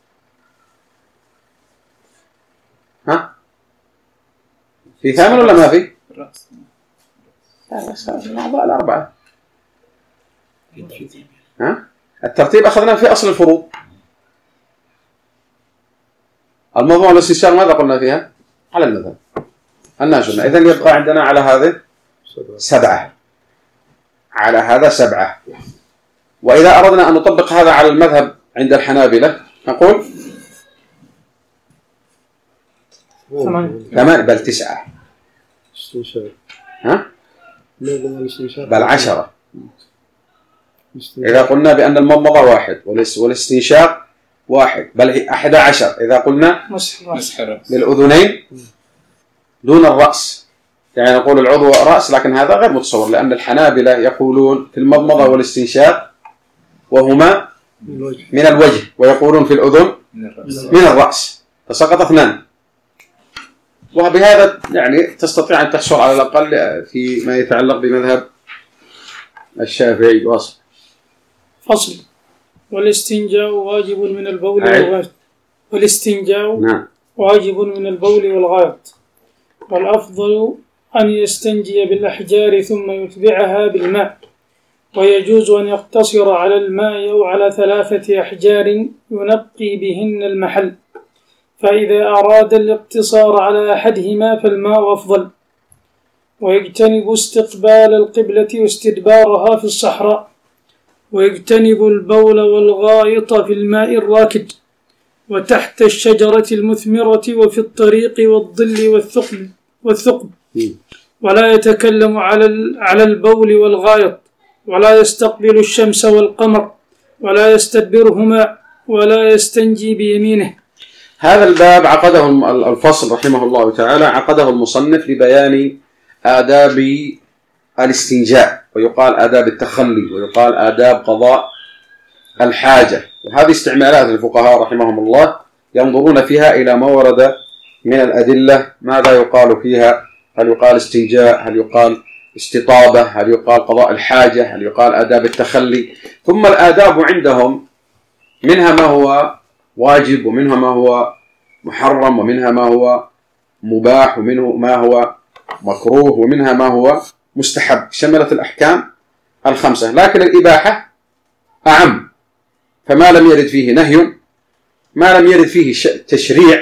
في ثامن ولا ما في؟ الرأس. لا بس الأعضاء الأربعة. ها؟ الترتيب أخذناه في أصل الفروض. الموضوع الاستنشاق ماذا قلنا فيها؟ على المذهب. الناجم. إذن يبقى عندنا على هذه سبعة. على هذا سبعة. وإذا أردنا أن نطبق هذا على المذهب عند الحنابلة نقول ثمان بل تسعة. استنشاق. ها؟ الاستنشاق. بل عشرة. إذا قلنا بأن المضمضة واحد والاستنشاق واحد بل أحد عشر إذا قلنا مسح الرأس للأذنين دون الرأس، يعني نقول العضو رأس، لكن هذا غير متصور لأن الحنابلة يقولون في المضمضة والاستنشاق وهما من الوجه، ويقولون في الأذن من الرأس، فسقط اثنان. وبهذا يعني تستطيع أن تحصل على الأقل في ما يتعلق بمذهب الشافعي. واصل. فصل. والاستنجاء واجب من البول والغائط. والاستنجاء نعم. واجب من البول والغائط، والأفضل أن يستنجي بالأحجار ثم يتبعها بالماء، ويجوز أن يقتصر على الماء أو على ثلاثة أحجار ينقي بهن المحل، فإذا أراد الاقتصار على أحدهما فالماء أفضل. ويجتنب استقبال القبلة واستدبارها في الصحراء، ويجتنب البول والغائط في الماء الراكد وتحت الشجرة المثمرة وفي الطريق والظل والثقب والثقب ولا يتكلم على على البول والغائط، ولا يستقبل الشمس والقمر، ولا يستدبرهما، ولا يستنجي بيمينه. هذا الباب عقده الفصل رحمه الله تعالى عقده المصنف لبيان آداب الاستنجاء، ويقال آداب التخلي، ويقال آداب قضاء الحاجة. وهذه استعمالات الفقهاء رحمهم الله ينظرون فيها إلى ما ورد من الأدلة، ماذا يقال فيها، هل يقال استنجاء، هل يقال استطابة، هل يقال قضاء الحاجة، هل يقال آداب التخلي. ثم الآداب عندهم منها ما هو واجب، ومنها ما هو محرم، ومنها ما هو مباح، ومنه ما هو مكروه، ومنها ما هو مستحب. شملت الأحكام الخمسة، لكن الإباحة أعم، فما لم يرد فيه نهي، ما لم يرد فيه تشريع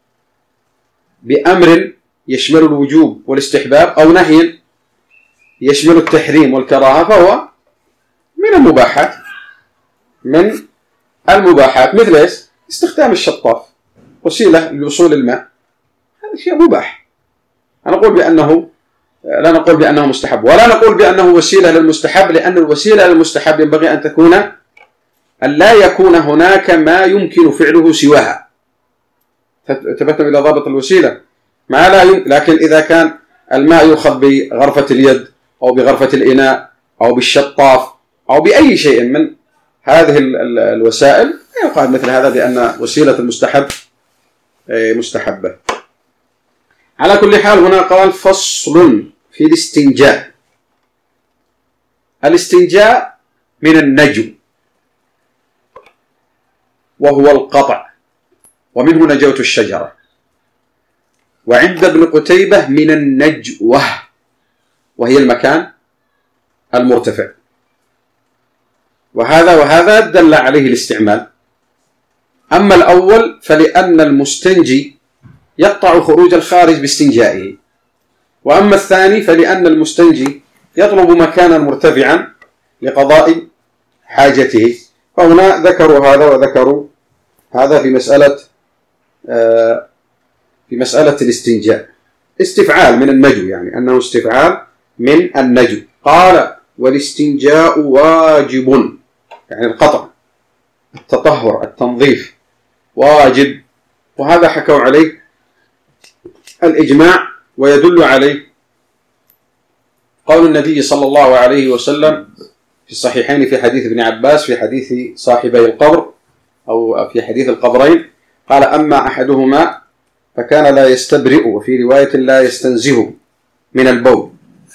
بأمر يشمل الوجوب والاستحباب أو نهي يشمل التحريم والكراهة، فهو من المباحات. من المباحات مثل إيش؟ استخدام الشطاف وسيلة لوصول الماء، هذا شيء مباح. أنا أقول بأنه لا نقول بأنه مستحب، ولا نقول بأنه وسيلة للمستحب، لأن الوسيلة للمستحب ينبغي أن تكون أن لا يكون هناك ما يمكن فعله سواها. تبتم إلى ضابط الوسيلة ما لا يمكن، لكن إذا كان الماء يؤخذ بغرفة اليد أو بغرفة الإناء أو بالشطاف أو بأي شيء من هذه الوسائل، يقال مثل هذا بأن وسيلة المستحب مستحبة. على كل حال هنا قال فصل في الاستنجاء. الاستنجاء من النجو، وهو القطع، ومنه نجوة الشجرة. وعند ابن قتيبة من النجوة، وهي المكان المرتفع. وهذا وهذا دل عليه الاستعمال. أما الأول فلأن المستنجي يقطع خروج الخارج باستنجائه، وأما الثاني فلأن المستنجي يطلب مكانا مرتفعا لقضاء حاجته. فهنا ذكروا هذا وذكروا هذا في مسألة في مسألة الاستنجاء. استفعال من النجو، يعني أنه استفعال من النجو. قال والاستنجاء واجب، يعني القطع، التطهر، التنظيف واجب. وهذا حكوا عليه الإجماع، ويدل عليه قول النبي صلى الله عليه وسلم في الصحيحين في حديث ابن عباس في حديث صاحبي القبر أو في حديث القبرين، قال أما أحدهما فكان لا يستبرئ، وفي رواية لا يستنزه من البول،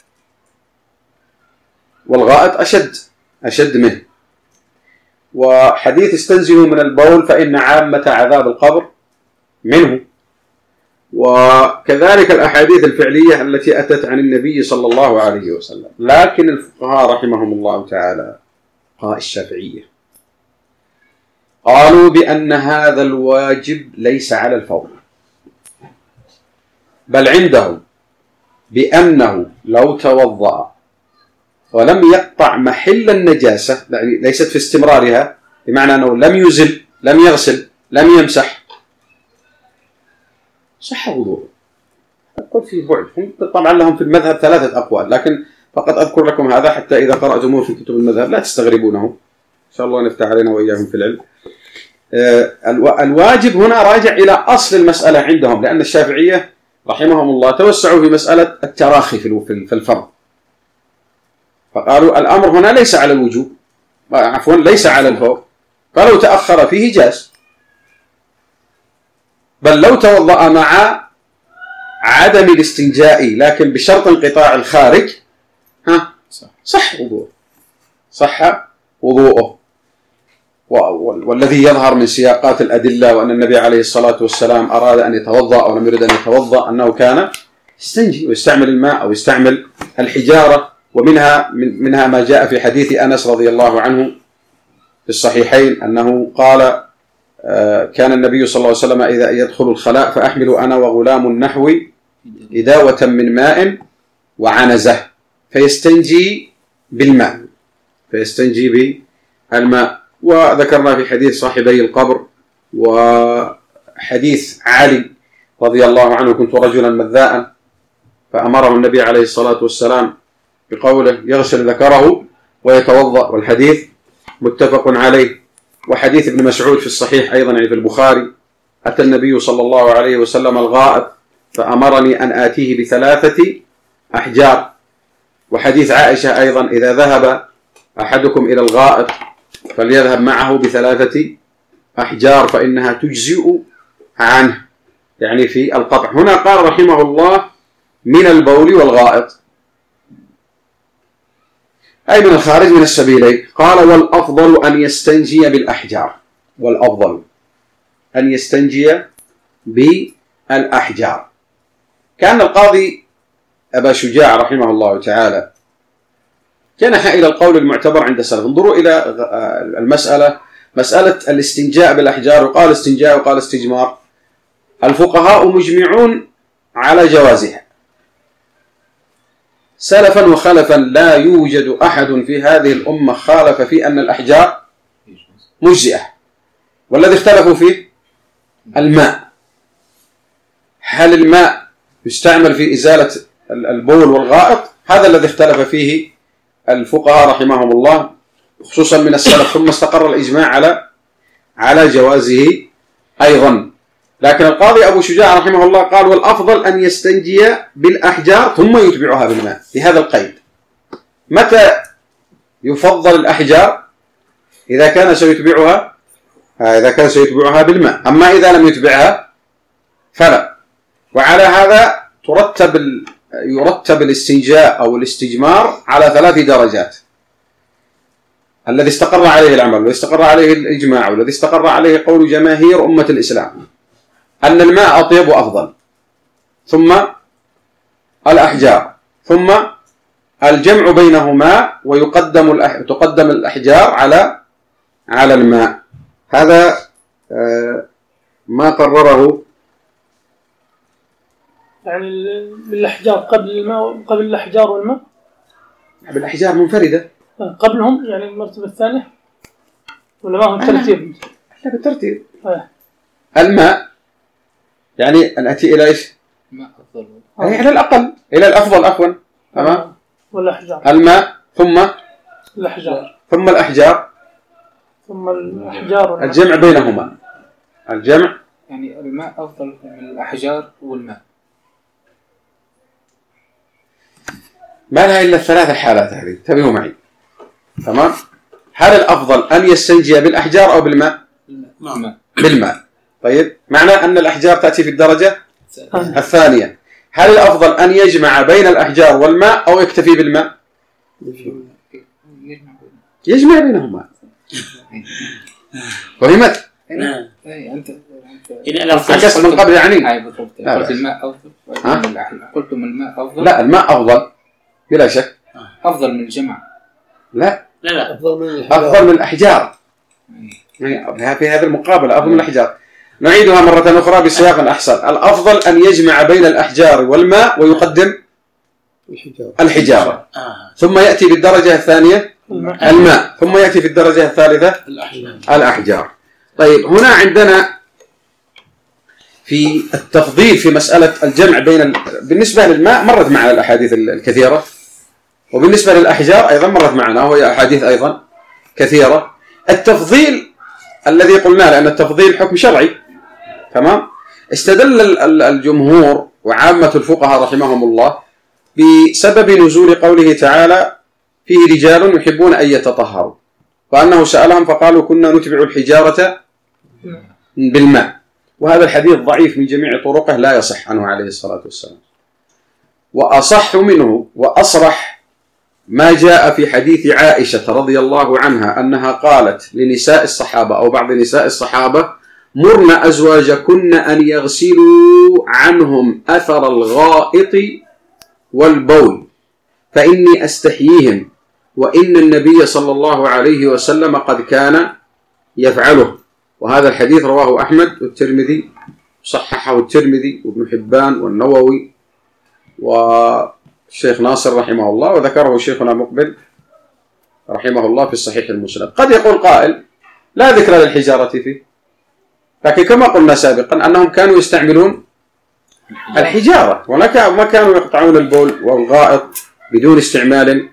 والغائط أشد أشد منه. وحديث استنزه من البول فإن عامة عذاب القبر منه، وكذلك الأحاديث الفعلية التي أتت عن النبي صلى الله عليه وسلم. لكن الفقهاء رحمهم الله تعالى فقهاء الشافعية قالوا بأن هذا الواجب ليس على الفور، بل عندهم بأنه لو توضأ ولم يقطع محل النجاسة، يعني ليست في استمرارها، بمعنى أنه لم يزل لم يغسل لم يمسح، صح وضوء. أقول في بعد، طبعا لهم في المذهب ثلاثة أقوال، لكن فقط أذكر لكم هذا حتى إذا قرأتموه في كتب المذهب لا تستغربونه، إن شاء الله نفتح علينا وإياهم في العلم. الواجب هنا راجع إلى أصل المسألة عندهم، لأن الشافعية رحمهم الله توسعوا في مسألة التراخي في الفرض، فقالوا الأمر هنا ليس على الوجوب، عفوا ليس على الفور، فلو تأخر فيه جاز، بل لو توضأ مع عدم الاستنجاء لكن بشرط انقطاع الخارج ها صح وضوءه، صح وضوءه. والذي يظهر من سياقات الأدلة وأن النبي عليه الصلاة والسلام أراد أن يتوضأ أو لم يرد أن يتوضأ أنه كان يستنجي ويستعمل الماء أو يستعمل الحجارة، ومنها من منها ما جاء في حديث أنس رضي الله عنه في الصحيحين أنه قال كان النبي صلى الله عليه وسلم إذا يدخل الخلاء فأحمل أنا وغلام نحوي إداوة من ماء وعنزة فيستنجي بالماء فيستنجي بالماء. وذكرنا في حديث صاحبي القبر وحديث علي رضي الله عنه كنت رجلا مذاء فأمره النبي عليه الصلاة والسلام بقوله يغسل ذكره ويتوضأ، والحديث متفق عليه. وحديث ابن مسعود في الصحيح أيضا يعني في البخاري أتى النبي صلى الله عليه وسلم الغائط فأمرني أن آتيه بثلاثة أحجار. وحديث عائشة أيضا إذا ذهب أحدكم إلى الغائط فليذهب معه بثلاثة أحجار فإنها تجزئ عنه، يعني في القطع. هنا قال رحمه الله من البول والغائط أي من الخارج من السبيلين. قال والأفضل أن يستنجي بالأحجار، والأفضل أن يستنجي بالأحجار. كان القاضي أبا شجاع رحمه الله تعالى جنح إلى القول المعتبر عند السلف. انظروا إلى المسألة، مسألة الاستنجاء بالأحجار، وقال استنجاء وقال استجمار، الفقهاء مجمعون على جوازها سلفا وخلفا، لا يوجد أحد في هذه الأمة خالف في أن الأحجار مجزئة. والذي اختلفوا فيه الماء، هل الماء يستعمل في إزالة البول والغائط؟ هذا الذي اختلف فيه الفقهاء رحمهم الله خصوصا من السلف، ثم استقر الإجماع على على جوازه أيضا. لكن القاضي أبو شجاع رحمه الله قال والأفضل أن يستنجي بالأحجار ثم يتبعها بالماء، بهذا القيد. متى يفضل الأحجار؟ إذا كان سيتبعها إذا كان سيتبعها بالماء، أما إذا لم يتبعها فلا. وعلى هذا ترتب يرتب الاستنجاء أو الاستجمار على ثلاث درجات: الذي استقر عليه العمل، والذي استقر عليه الإجماع، والذي استقر عليه قول جماهير أمة الإسلام، أن الماء أطيب وأفضل، ثم الأحجار، ثم الجمع بينهما ويقدم الأح... تقدم الأحجار على على الماء. هذا ما قرره يعني بالأحجار قبل الماء، قبل الأحجار والماء، بالأحجار منفردة قبلهم يعني المرتبة الثانية، ولا ما هو الترتيب؟ لا بالترتيب. آه. الماء يعني نأتي إلى إيش؟ الماء أفضل، يعني إلى الأقل إلى الأفضل عفوا. تمام. آه. والأحجار، الماء ثم الأحجار ثم الأحجار ثم الأحجار والماء. الجمع بينهما، الجمع يعني الماء أفضل من الأحجار والماء. ما لها إلا الثلاث الحالات هذه، انتبهوا معي. تمام. هل الأفضل أن يستنجي بالأحجار أو بالماء؟ الماء. بالماء. طيب، معنى أن الأحجار تأتي في الدرجة الثانية. هل الأفضل أن يجمع بين الأحجار والماء أو يكتفي بالماء؟ يجمع بينهما. فهمت؟ أنت عكست من قبل يعني. أي بالضبط. قلت الماء أفضل. قلتم الماء أفضل. لا الماء أفضل بلا شك. أفضل من الجمع. لا لا لا أفضل من الحجار. أفضل من الأحجار. يعني في هذه المقابلة أفضل من الأحجار. نعيدها مرة أخرى بسياق أحسن. الأفضل أن يجمع بين الأحجار والماء ويقدم الحجارة. الحجارة. آه. ثم يأتي بالدرجة الثانية الماء. الماء، ثم يأتي في الدرجة الثالثة الأحجار. الأحجار. طيب هنا عندنا في التفضيل في مسألة الجمع بين ال... بالنسبة للماء مرت معنا الأحاديث الكثيرة، وبالنسبة للأحجار أيضا مرت معنا وهي أحاديث أيضا كثيرة. التفضيل الذي قلنا لأن التفضيل حكم شرعي، تمام. استدل الجمهور وعامة الفقهاء رحمهم الله بسبب نزول قوله تعالى فيه رجال يحبون أن يتطهروا، وأنه سألهم فقالوا كنا نتبع الحجارة بالماء، وهذا الحديث ضعيف من جميع طرقه لا يصح عنه عليه الصلاة والسلام. وأصح منه وأصرح ما جاء في حديث عائشة رضي الله عنها أنها قالت لنساء الصحابة أو بعض نساء الصحابة مرن أزواجكن أن يغسلوا عنهم أثر الغائط والبول فإني أستحييهم، وإن النبي صلى الله عليه وسلم قد كان يفعله. وهذا الحديث رواه أحمد والترمذي، صححه الترمذي وابن حبان والنووي والشيخ ناصر رحمه الله، وذكره شيخنا مقبل رحمه الله في الصحيح المسند. قد يقول قائل لا ذكر للحجارة فيه، لكن كما قلنا سابقا أنهم كانوا يستعملون الحجارة وما كانوا يقطعون البول والغائط بدون استعمال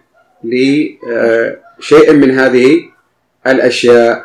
لشيء من هذه الأشياء.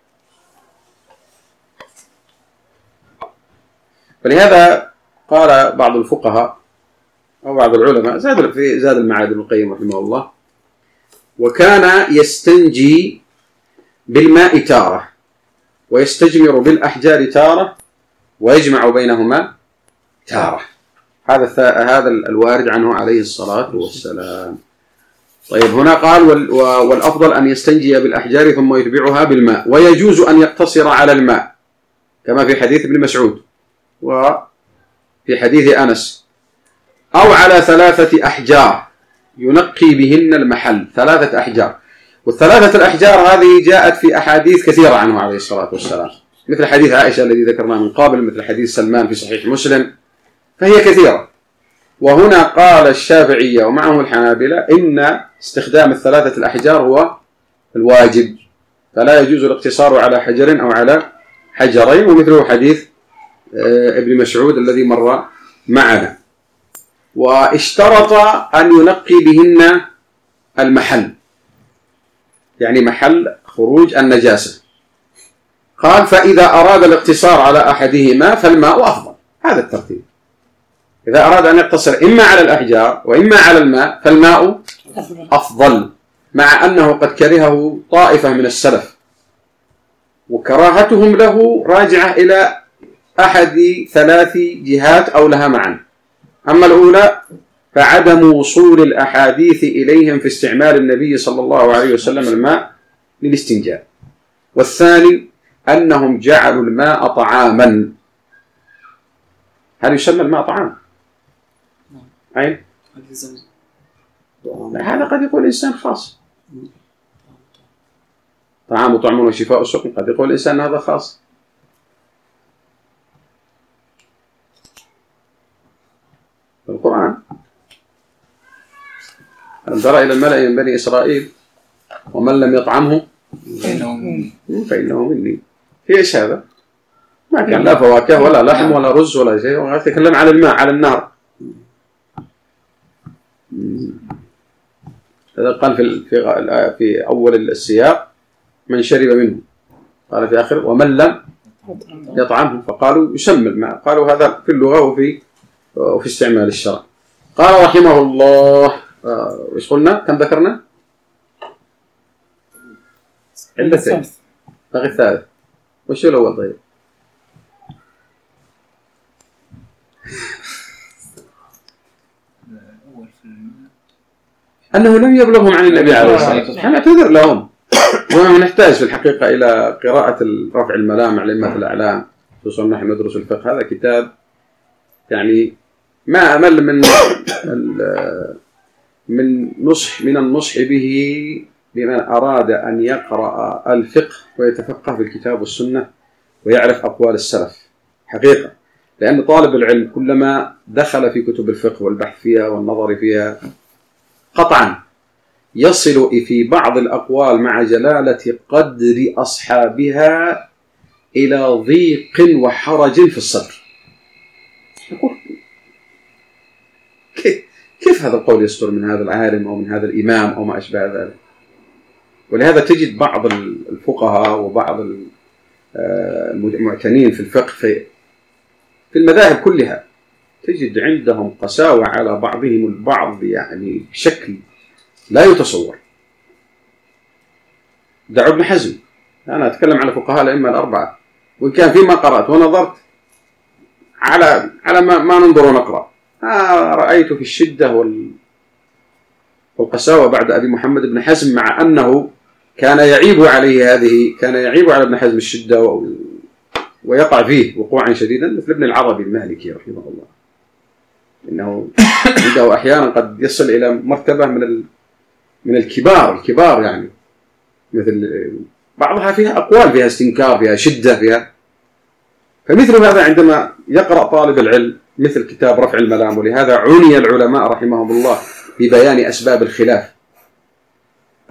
فلهذا قال بعض الفقهاء أو بعض العلماء زاد في زاد المعاد ابن القيم رحمه الله وكان يستنجي بالماء تارة ويستجمر بالأحجار تارة ويجمع بينهما تارة. هذا هذا الوارد عنه عليه الصلاة والسلام. طيب هنا قال والأفضل أن يستنجي بالأحجار ثم يتبعها بالماء، ويجوز أن يقتصر على الماء كما في حديث ابن مسعود وفي حديث أنس، أو على ثلاثة أحجار ينقي بهن المحل، ثلاثة أحجار. والثلاثة الأحجار هذه جاءت في أحاديث كثيرة عنه عليه الصلاة والسلام، مثل حديث عائشة الذي ذكرناه من قبل، مثل حديث سلمان في صحيح مسلم، فهي كثيرة. وهنا قال الشافعية ومعه الحنابلة إن استخدام الثلاثة الأحجار هو الواجب، فلا يجوز الاقتصار على حجر أو على حجرين، ومثله حديث ابن مسعود الذي مر معنا. واشترط أن ينقي بهن المحل، يعني محل خروج النجاسة. قال فإذا أراد الاقتصار على أحدهما فالماء أفضل، هذا الترتيب. إذا أراد أن يقتصر إما على الأحجار وإما على الماء فالماء أفضل، مع أنه قد كرهه طائفة من السلف، وكراهتهم له راجعة إلى أحد ثلاث جهات أو لها معا. أما الأولى فعدم وصول الأحاديث إليهم في استعمال النبي صلى الله عليه وسلم الماء للاستنجاء. والثاني أنهم جعلوا الماء طعاما. هل يسمى الماء طعام؟ أين؟ هذا قد يقول الإنسان خاص، طعام وطعم وشفاء السقم، قد يقول الإنسان هذا خاص. في القرآن ألم تر إلى الملأ من بني إسرائيل ومن لم يطعمه فإنه مني. في إيش هذا؟ ما كان لا فواكه ولا لحم ولا رز ولا شيء، يتكلم عن الماء على النار. هذا قال في في في أول السياق من شرب منه، قال في آخر ومن لم يطعمه، فقالوا يسمى الماء، قالوا هذا في اللغة وفي وفي استعمال الشرع. قال رحمه الله ايش قلنا؟ كم ذكرنا؟ علتين، باقي الثالث. وش الأول؟ طيب أنه لم يبلغهم عن النبي عليه الصلاة والسلام. نعتذر لهم ونحتاج في الحقيقة إلى قراءة رفع الملام على أئمة الأعلام خصوصا نحن ندرس الفقه. هذا كتاب يعني ما أمل من من نصح من النصح به لمن أراد أن يقرأ الفقه ويتفقه في الكتاب والسنة ويعرف أقوال السلف حقيقة. لأن طالب العلم كلما دخل في كتب الفقه والبحث فيها والنظر فيها قطعا يصل في بعض الأقوال مع جلالة قدر أصحابها إلى ضيق وحرج في الصدر. كيف هذا القول يصدر من هذا العالم أو من هذا الإمام أو ما أشبه ذلك؟ ولهذا تجد بعض الفقهاء وبعض المعتنين في الفقه في في المذاهب كلها تجد عندهم قساوة على بعضهم البعض يعني بشكل لا يتصور. دعوا ابن حزم، أنا أتكلم على فقهاء الأئمة الأربعة، وإن كان فيما قرأت ونظرت على على ما, ما ننظر ونقرأ آه رأيت في الشدة والقساوة بعد أبي محمد بن حزم، مع أنه كان يعيب عليه هذه كان يعيب على ابن حزم الشدة و... ويقع فيه وقوعا شديدا، مثل ابن العربي المالكي رحمه الله، إنه عنده أحيانا قد يصل إلى مرتبة من ال... من الكبار الكبار يعني، مثل بعضها فيها أقوال فيها استنكار فيها شدة فيها. فمثل هذا عندما يقرأ طالب العلم مثل كتاب رفع الملام، ولهذا عني العلماء رحمهم الله ببيان أسباب الخلاف